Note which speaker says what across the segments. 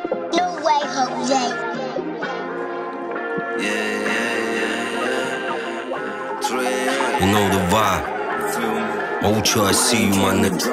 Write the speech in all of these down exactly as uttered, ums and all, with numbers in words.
Speaker 1: No way, Jose.
Speaker 2: Yeah, yeah, yeah, yeah. You know the vibe. Оучу, I see you, my nigga.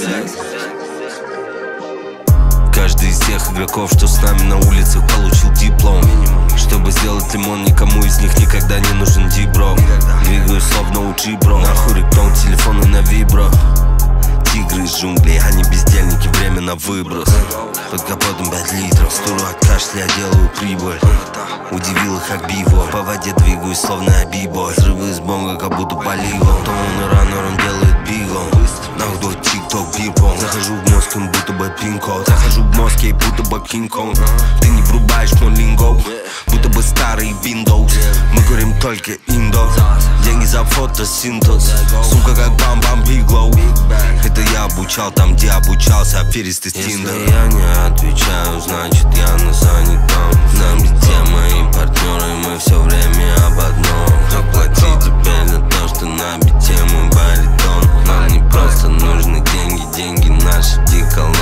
Speaker 2: Каждый из тех игроков, что с нами на улицах, получил диплом. Чтобы сделать лимон, никому из них никогда не нужен дибро. Двигаюсь словно у джибро. Нахуй рингтон, телефоны на вибро. Тигры из джунглей, они бездельники, время на выброс. Под капотом пять литров, стуру от кашля, делаю прибыль. Удивил их Хабибо, по воде двигаюсь словно Абибо. Взрывы из бонга, как будто поливом. То он и раннер, он делает бигом. Нахуй тик-ток, бирбом. Захожу в мозг, им будто бы пин-код. Захожу в мозг, ей будто бы кинг-конг. Ты не врубаешь мой линго, будто бы старый Windows. Мы курим только индо. Деньги за фотосинтез. Сумка как бам-бам биглоу. Это я обучал там, где обучался аферисты с Тиндера. Если я не отвечаю, значит я на занятом. Нам где мои партнеры, мы все время об одном. Заплати теперь за то, что на бите мой баритон. Нам не просто нужны деньги, деньги наши диколон.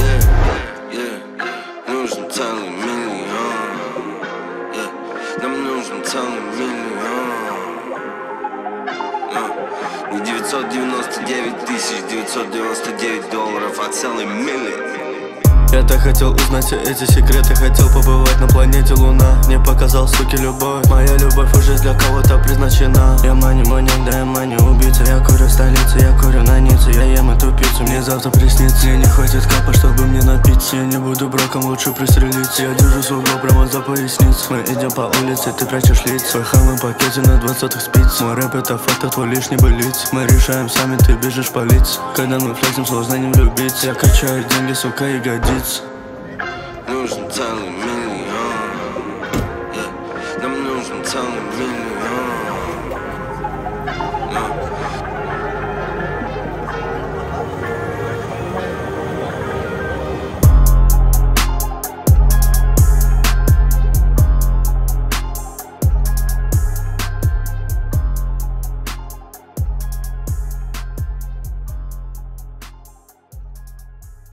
Speaker 2: Нужен целый миллион. Нам нужен целый миллион. Не девятьсот девяносто девять тысяч девятьсот девяносто девять долларов, а целый миллион.
Speaker 3: Я-то хотел узнать все эти секреты, хотел побывать на планете Луна. Не показал, суки, любовь. Моя любовь уже для кого-то предназначена. Я мани маньяк, да я мани убийца. Я курю в столице, я курю на Ницце. Я ем эту пиццу, мне завтра приснится. Мне не хватит капа, чтобы мне напиться. Я не буду браком, лучше пристрелиться. Я держу свой угол прямо за поясницу. Мы идем по улице, ты прячешь лица. Свой хамы пакете на двадцатых спиц. Мой рэп это факт, а твой лишний былиц. Мы решаем сами, ты бежишь палить. Когда мы флексим, сложно не влюбиться. Я качаю деньги, сука, ягодиц.
Speaker 2: Нужен целый миллион, yeah. Нам нужен целый миллион.